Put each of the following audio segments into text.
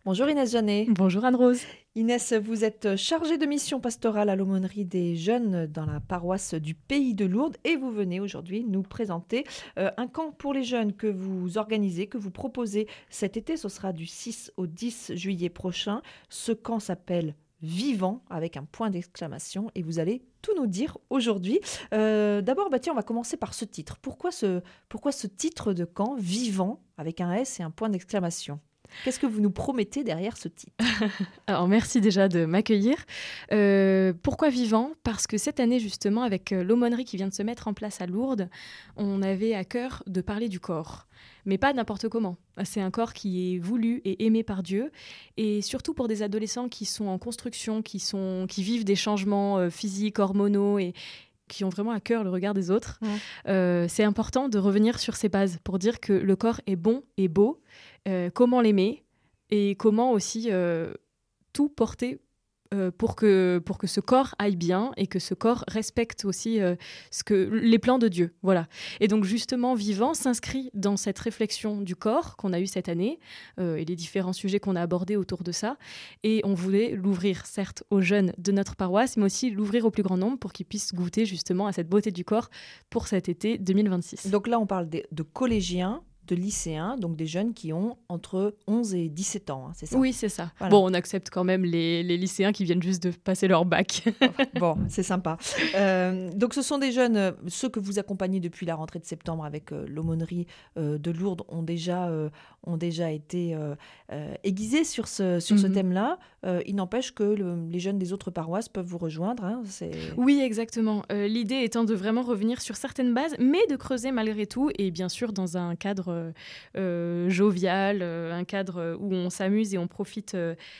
Bonjour Inès Janet. Bonjour Anne-Rose. Inès, vous êtes chargée de mission pastorale à l'aumônerie des jeunes dans la paroisse du Pays de Lourdes et vous venez aujourd'hui nous présenter un camp pour les jeunes que vous organisez, que vous proposez cet été. Ce sera du 6 au 10 juillet prochain. Ce camp s'appelle Vivant avec un point d'exclamation et vous allez tout nous dire aujourd'hui. D'abord, tiens, on va commencer par ce titre. Pourquoi ce titre de camp Vivant avec un S et un point d'exclamation? Qu'est-ce que vous nous promettez derrière ce titre? Alors merci déjà de m'accueillir. Pourquoi Vivant? Parce que cette année justement, avec l'aumônerie qui vient de se mettre en place à Lourdes, on avait à cœur de parler du corps. Mais pas n'importe comment. C'est un corps qui est voulu et aimé par Dieu. Et surtout pour des adolescents qui sont en construction, qui vivent des changements physiques, hormonaux et qui ont vraiment à cœur le regard des autres. C'est important de revenir sur ces bases pour dire que le corps est bon et beau, comment l'aimer et comment aussi tout porter pour que ce corps aille bien et que ce corps respecte aussi les plans de Dieu. Voilà. Et donc justement, Vivant s'inscrit dans cette réflexion du corps qu'on a eue cette année et les différents sujets qu'on a abordés autour de ça. Et on voulait l'ouvrir, certes, aux jeunes de notre paroisse, mais aussi l'ouvrir au plus grand nombre pour qu'ils puissent goûter justement à cette beauté du corps pour cet été 2026. Donc là, on parle de collégiens, de lycéens, donc des jeunes qui ont entre 11 et 17 ans, hein, c'est ça? Oui, c'est ça. Voilà. Bon, on accepte quand même les lycéens qui viennent juste de passer leur bac. Bon, c'est sympa. Donc ce sont des jeunes, ceux que vous accompagnez depuis la rentrée de septembre avec l'aumônerie de Lourdes ont déjà été aiguisés sur ce thème-là. Il n'empêche que les jeunes des autres paroisses peuvent vous rejoindre. Hein, Oui, exactement. L'idée étant de vraiment revenir sur certaines bases, mais de creuser malgré tout, et bien sûr dans un cadre jovial, un cadre où on s'amuse et on profite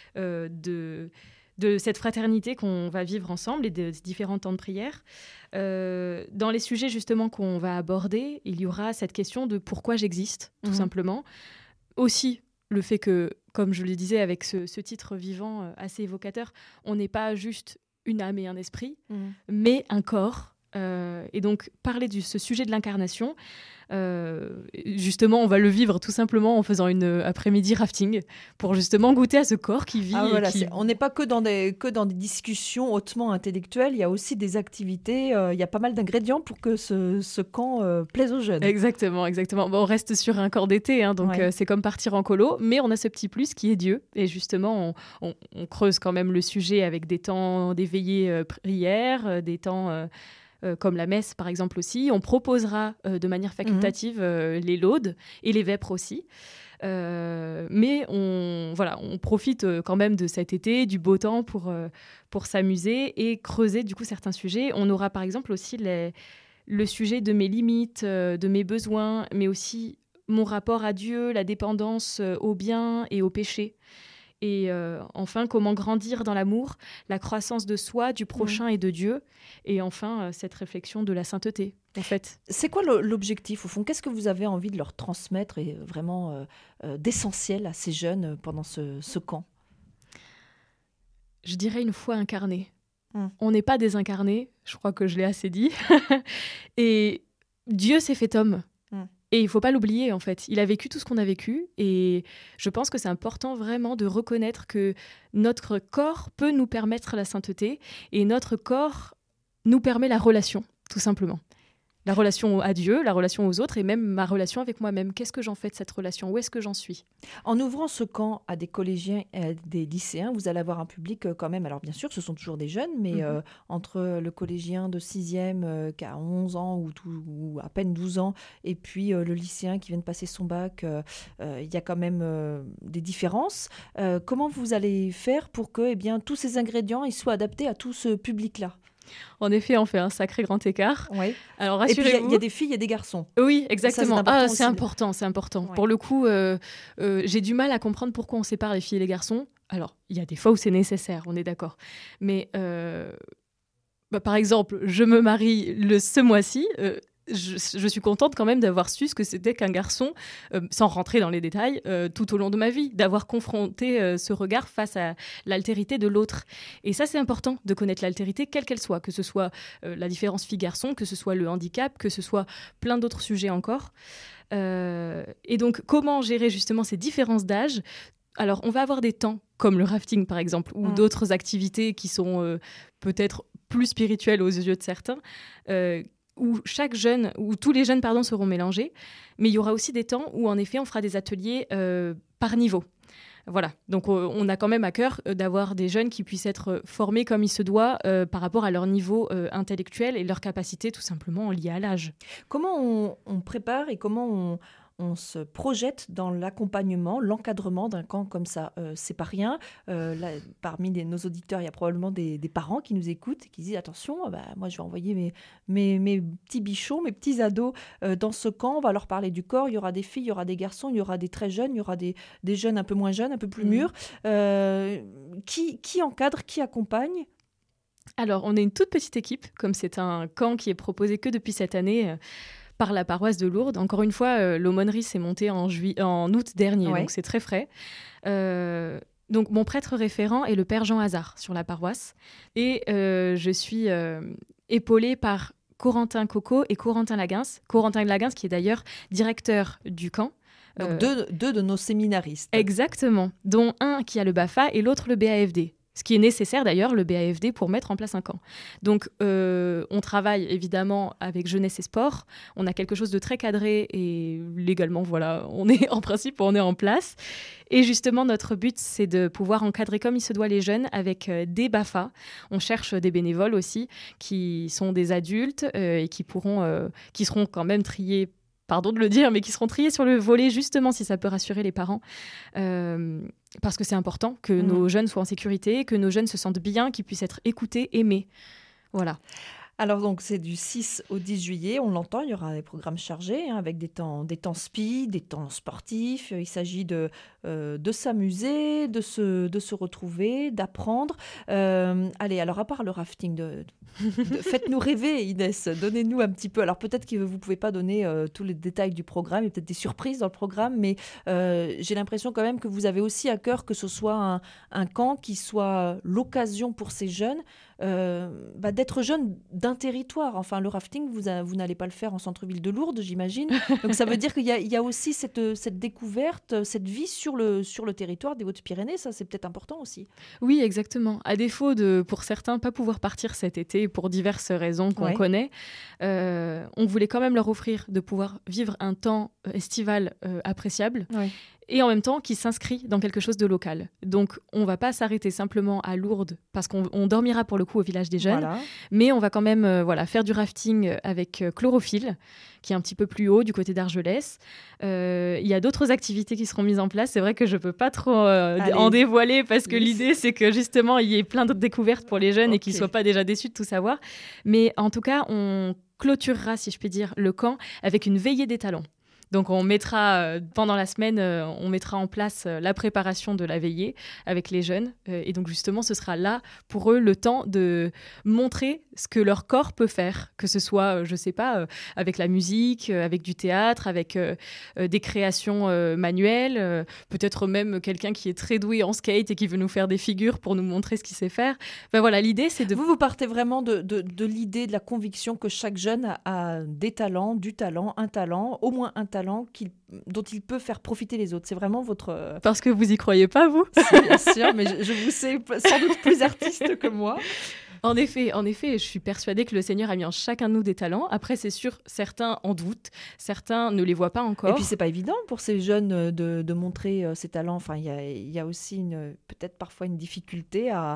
de cette fraternité qu'on va vivre ensemble et de différents temps de prière. Dans les sujets justement qu'on va aborder, il y aura cette question de pourquoi j'existe, tout simplement. Aussi, le fait que, comme je le disais avec ce titre Vivant assez évocateur, on n'est pas juste une âme et un esprit, mais un corps. Et donc, parler de ce sujet de l'incarnation, justement, on va le vivre tout simplement en faisant une après-midi rafting pour justement goûter à ce corps qui vit. On n'est pas que dans des discussions hautement intellectuelles, il y a aussi des activités, il y a pas mal d'ingrédients pour que ce camp plaise aux jeunes. Exactement. Bon, on reste sur un corps d'été, hein, donc c'est comme partir en colo, mais on a ce petit plus qui est Dieu. Et justement, on creuse quand même le sujet avec des temps d'éveillée prière, des temps... comme la messe par exemple aussi. On proposera de manière facultative les laudes et les vêpres aussi. Mais on profite quand même de cet été, du beau temps pour s'amuser et creuser du coup certains sujets. On aura par exemple aussi le sujet de mes limites, de mes besoins, mais aussi mon rapport à Dieu, la dépendance au bien et au péché. Et enfin, comment grandir dans l'amour, la croissance de soi, du prochain et de Dieu. Et enfin, cette réflexion de la sainteté, en fait. C'est quoi l'objectif, au fond? Qu'est-ce que vous avez envie de leur transmettre et vraiment d'essentiel à ces jeunes pendant ce camp? Je dirais une foi incarnée. On n'est pas désincarné, je crois que je l'ai assez dit. Et Dieu s'est fait homme. Et il ne faut pas l'oublier, en fait. Il a vécu tout ce qu'on a vécu. Et je pense que c'est important vraiment de reconnaître que notre corps peut nous permettre la sainteté. Et notre corps nous permet la relation, tout simplement. La relation à Dieu, la relation aux autres et même ma relation avec moi-même. Qu'est-ce que j'en fais de cette relation? Où est-ce que j'en suis? En ouvrant ce camp à des collégiens et à des lycéens, vous allez avoir un public quand même, alors bien sûr ce sont toujours des jeunes, mais entre le collégien de 6e qui a 11 ans ou à peine 12 ans et puis le lycéen qui vient de passer son bac, il y a quand même des différences. Comment vous allez faire pour que tous ces ingrédients ils soient adaptés à tout ce public-là? En effet, on fait un sacré grand écart. Oui. Alors, rassurez-vous. Et puis, il y a des filles et des garçons. Oui, exactement. C'est important. Ouais. Pour le coup, j'ai du mal à comprendre pourquoi on sépare les filles et les garçons. Alors, il y a des fois où c'est nécessaire, on est d'accord. Mais, par exemple, je me marie ce mois-ci. Je suis contente quand même d'avoir su ce que c'était qu'un garçon, sans rentrer dans les détails, tout au long de ma vie, d'avoir confronté ce regard face à l'altérité de l'autre. Et ça, c'est important de connaître l'altérité, quelle qu'elle soit, que ce soit la différence fille-garçon, que ce soit le handicap, que ce soit plein d'autres sujets encore. Et donc, comment gérer justement ces différences d'âge Alors, on va avoir des temps, comme le rafting par exemple, ou d'autres activités qui sont peut-être plus spirituelles aux yeux de certains, où tous les jeunes seront mélangés. Mais il y aura aussi des temps où, en effet, on fera des ateliers par niveau. Voilà, donc on a quand même à cœur d'avoir des jeunes qui puissent être formés comme il se doit par rapport à leur niveau intellectuel et leur capacité tout simplement liée à l'âge. Comment on prépare et comment on se projette dans l'accompagnement, l'encadrement d'un camp comme ça? C'est pas rien. Là, parmi nos auditeurs, il y a probablement des parents qui nous écoutent et qui disent attention, moi je vais envoyer mes petits bichons, mes petits ados dans ce camp. On va leur parler du corps. Il y aura des filles, il y aura des garçons, il y aura des très jeunes, il y aura des jeunes un peu moins jeunes, un peu plus mûrs. Qui encadre, qui accompagne? Alors, on est une toute petite équipe, comme c'est un camp qui est proposé que depuis cette année par la paroisse de Lourdes. Encore une fois, l'aumônerie s'est montée en août dernier, donc c'est très frais. Donc, mon prêtre référent est le père Jean Hazard sur la paroisse. Et je suis épaulée par Corentin Coco et Corentin Laguens. Corentin Laguens, qui est d'ailleurs directeur du camp. Donc, deux de nos séminaristes. Exactement, dont un qui a le BAFA et l'autre le BAFD. Ce qui est nécessaire d'ailleurs, le BAFD, pour mettre en place un camp. Donc, on travaille évidemment avec jeunesse et sport. On a quelque chose de très cadré et légalement, voilà, on est en place. Et justement, notre but, c'est de pouvoir encadrer comme il se doit les jeunes avec des BAFA. On cherche des bénévoles aussi qui sont des adultes et qui seront quand même triés. Pardon de le dire, mais qui seront triés sur le volet, justement, si ça peut rassurer les parents. Parce que c'est important que nos jeunes soient en sécurité, que nos jeunes se sentent bien, qu'ils puissent être écoutés, aimés. Voilà. Alors donc c'est du 6 au 10 juillet, on l'entend, il y aura des programmes chargés avec des temps spi, des temps sportifs. Il s'agit de s'amuser, de se retrouver, d'apprendre. Allez, alors à part le rafting, faites-nous rêver Inès, donnez-nous un petit peu. Alors peut-être que vous ne pouvez pas donner tous les détails du programme, il y a peut-être des surprises dans le programme, mais j'ai l'impression quand même que vous avez aussi à cœur que ce soit un camp qui soit l'occasion pour ces jeunes d'être jeunes d'un territoire. Enfin, le rafting, vous n'allez pas le faire en centre-ville de Lourdes, j'imagine. Donc ça veut dire qu'il y a aussi cette découverte, cette vie sur le territoire des Hautes-Pyrénées. Ça, c'est peut-être important aussi. Oui, exactement. À défaut de, pour certains, pas pouvoir partir cet été pour diverses raisons qu'on connaît, on voulait quand même leur offrir de pouvoir vivre un temps estival appréciable. Et en même temps qui s'inscrit dans quelque chose de local. Donc, on ne va pas s'arrêter simplement à Lourdes, parce qu'on dormira pour le coup au village des jeunes, mais on va quand même faire du rafting avec Chlorophylle, qui est un petit peu plus haut, du côté d'Argelès. Il y a d'autres activités qui seront mises en place. C'est vrai que je ne peux pas trop en dévoiler, parce que l'idée, c'est que justement, il y ait plein de découvertes pour les jeunes et qu'ils ne soient pas déjà déçus de tout savoir. Mais en tout cas, on clôturera, si je puis dire, le camp avec une veillée des talents. Donc, on mettra, pendant la semaine, on mettra en place la préparation de la veillée avec les jeunes. Et donc, justement, ce sera là, pour eux, le temps de montrer ce que leur corps peut faire. Que ce soit, je ne sais pas, avec la musique, avec du théâtre, avec des créations manuelles. Peut-être même quelqu'un qui est très doué en skate et qui veut nous faire des figures pour nous montrer ce qu'il sait faire. Enfin, voilà, l'idée, c'est de... Vous partez vraiment de l'idée, de la conviction que chaque jeune a des talents, du talent, un talent, au moins un talent dont il peut faire profiter les autres. C'est vraiment votre... Parce que vous y croyez pas, vous? Si, bien sûr, mais je vous sais sans doute plus artiste que moi. En effet, je suis persuadée que le Seigneur a mis en chacun de nous des talents. Après, c'est sûr, certains en doutent, certains ne les voient pas encore. Et puis, c'est pas évident pour ces jeunes de montrer ces talents. Enfin, il y a aussi peut-être parfois une difficulté à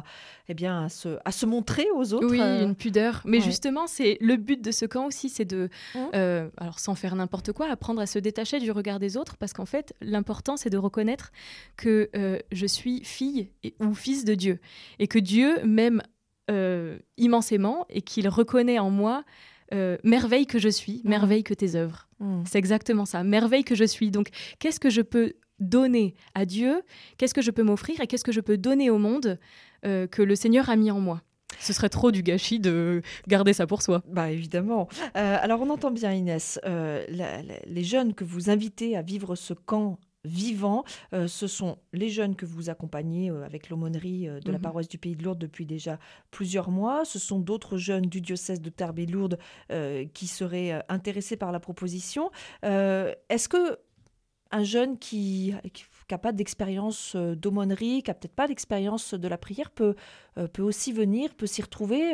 se montrer aux autres. Oui, une pudeur. Mais justement, c'est le but de ce camp aussi, c'est de, alors sans faire n'importe quoi, apprendre à se détacher du regard des autres, parce qu'en fait, l'important, c'est de reconnaître que je suis fille ou fils de Dieu, et que Dieu m'aime immensément et qu'il reconnaît en moi merveille que je suis, merveille que tes œuvres. C'est exactement ça, merveille que je suis. Donc, qu'est-ce que je peux donner à Dieu? Qu'est-ce que je peux m'offrir? Et qu'est-ce que je peux donner au monde que le Seigneur a mis en moi? Ce serait trop du gâchis de garder ça pour soi. Bah évidemment. Alors, on entend bien, Inès, les jeunes que vous invitez à vivre ce camp vivant, ce sont les jeunes que vous accompagnez avec l'aumônerie de la paroisse du Pays de Lourdes depuis déjà plusieurs mois. Ce sont d'autres jeunes du diocèse de Tarbes et Lourdes qui seraient intéressés par la proposition. Est-ce que un jeune qui n'a pas d'expérience d'aumônerie, qui n'a peut-être pas d'expérience de la prière, peut aussi venir, peut s'y retrouver.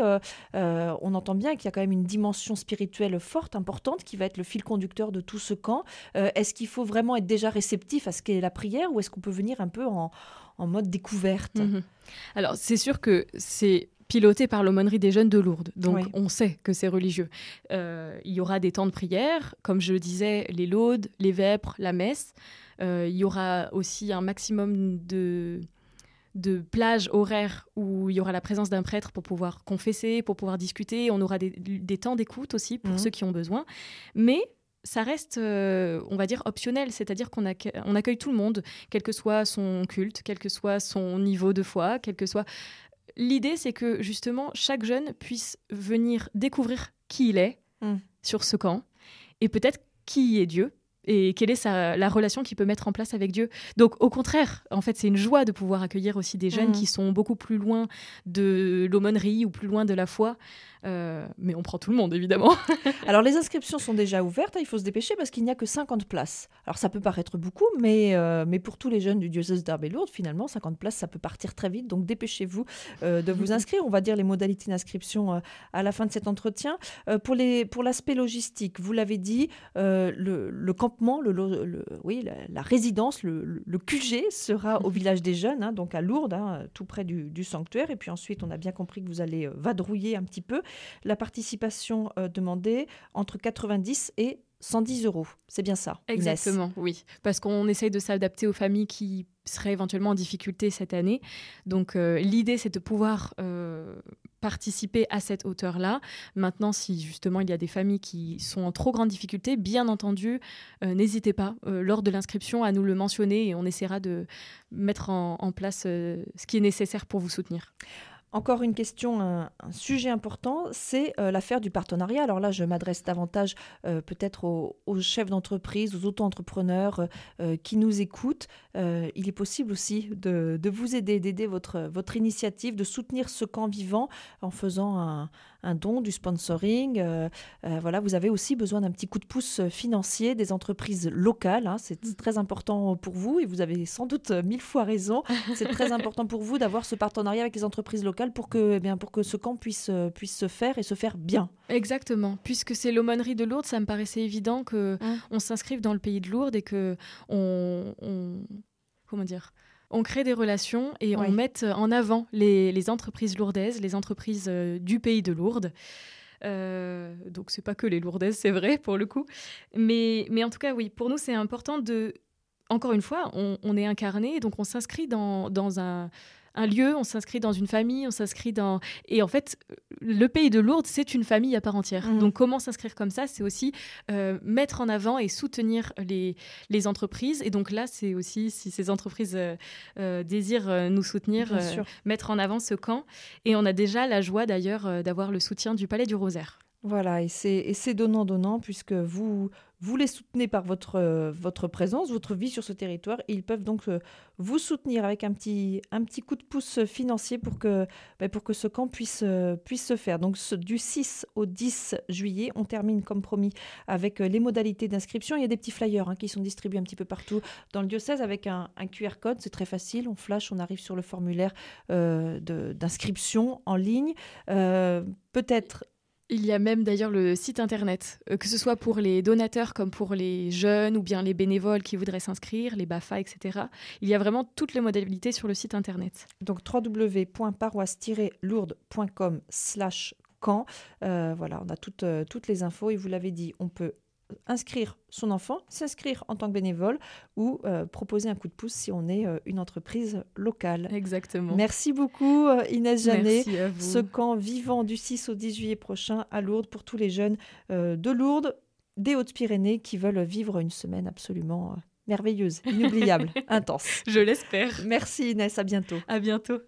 On entend bien qu'il y a quand même une dimension spirituelle forte, importante, qui va être le fil conducteur de tout ce camp. Est-ce qu'il faut vraiment être déjà réceptif à ce qu'est la prière, ou est-ce qu'on peut venir un peu en mode découverte? Alors, c'est sûr que c'est piloté par l'aumônerie des jeunes de Lourdes. Donc, on sait que c'est religieux. Il y aura des temps de prière, comme je le disais, les laudes, les vêpres, la messe. Il y aura aussi un maximum de plages horaires où il y aura la présence d'un prêtre pour pouvoir confesser, pour pouvoir discuter. On aura des temps d'écoute aussi pour ceux qui ont besoin. Mais ça reste, on va dire, optionnel, c'est-à-dire qu'on accueille tout le monde, quel que soit son culte, quel que soit son niveau de foi, quel que soit... L'idée, c'est que justement, chaque jeune puisse venir découvrir qui il est sur ce camp, et peut-être qui est Dieu, et quelle est la relation qu'il peut mettre en place avec Dieu. Donc, au contraire, en fait, c'est une joie de pouvoir accueillir aussi des jeunes qui sont beaucoup plus loin de l'aumônerie ou plus loin de la foi. Mais on prend tout le monde, évidemment. Alors, les inscriptions sont déjà ouvertes. Il faut se dépêcher parce qu'il n'y a que 50 places. Alors, ça peut paraître beaucoup, mais pour tous les jeunes du diocèse d'Arles et Lourdes, finalement, 50 places, ça peut partir très vite. Donc, dépêchez-vous de vous inscrire. On va dire les modalités d'inscription à la fin de cet entretien. Pour l'aspect logistique, vous l'avez dit, le campement, la résidence, le QG sera au village des jeunes, donc à Lourdes, tout près du sanctuaire. Et puis ensuite, on a bien compris que vous allez vadrouiller un petit peu. La participation demandée entre 90 et 110 €. C'est bien ça, Exactement, Inès. Oui. Parce qu'on essaye de s'adapter aux familles qui seraient éventuellement en difficulté cette année. Donc, l'idée, c'est de pouvoir participer à cette hauteur-là. Maintenant, si justement il y a des familles qui sont en trop grande difficulté, bien entendu, n'hésitez pas lors de l'inscription à nous le mentionner et on essaiera de mettre en place ce qui est nécessaire pour vous soutenir. Encore une question, un sujet important, c'est l'affaire du partenariat. Alors là, je m'adresse davantage peut-être aux chefs d'entreprise, aux auto-entrepreneurs qui nous écoutent. Il est possible aussi de vous aider, d'aider votre initiative, de soutenir ce camp vivant en faisant un don, du sponsoring. Voilà, vous avez aussi besoin d'un petit coup de pouce financier des entreprises locales. C'est très important pour vous et vous avez sans doute 1000 fois raison. C'est très important pour vous d'avoir ce partenariat avec les entreprises locales pour que ce camp puisse se faire et se faire bien. Exactement. Puisque c'est l'aumônerie de Lourdes, ça me paraissait évident qu'on s'inscrive dans le pays de Lourdes et qu'on crée des relations et on mette en avant les entreprises lourdaises, les entreprises du pays de Lourdes. Donc, c'est pas que les lourdaises, c'est vrai, pour le coup. Mais en tout cas, oui, pour nous, c'est important encore une fois, on est incarné, donc on s'inscrit dans un lieu, on s'inscrit dans une famille, on s'inscrit dans... Et en fait, le pays de Lourdes, c'est une famille à part entière. Donc, comment s'inscrire comme ça? C'est aussi mettre en avant et soutenir les entreprises. Et donc là, c'est aussi, si ces entreprises désirent nous soutenir, mettre en avant ce camp. Et on a déjà la joie, d'ailleurs, d'avoir le soutien du Palais du Rosaire. Voilà, et c'est donnant-donnant, puisque vous les soutenez par votre présence, votre vie sur ce territoire, et ils peuvent donc vous soutenir avec un petit coup de pouce financier pour que ce camp puisse se faire. Donc du 6 au 10 juillet, on termine comme promis avec les modalités d'inscription. Il y a des petits flyers qui sont distribués un petit peu partout dans le diocèse avec un QR code, c'est très facile, on flash, on arrive sur le formulaire d'inscription en ligne. Peut-être... Il y a même d'ailleurs le site internet, que ce soit pour les donateurs comme pour les jeunes ou bien les bénévoles qui voudraient s'inscrire, les BAFA, etc. Il y a vraiment toutes les modalités sur le site internet. Donc www.paroisse-lourdes.com/camp. Voilà, on a toutes les infos et vous l'avez dit, on peut inscrire son enfant, s'inscrire en tant que bénévole ou proposer un coup de pouce si on est une entreprise locale. Exactement. Merci beaucoup Inès Janet. Merci à vous. Ce camp vivant du 6 au 10 juillet prochain à Lourdes pour tous les jeunes de Lourdes, des Hautes-Pyrénées qui veulent vivre une semaine absolument merveilleuse, inoubliable, intense. Je l'espère. Merci Inès, à bientôt. À bientôt.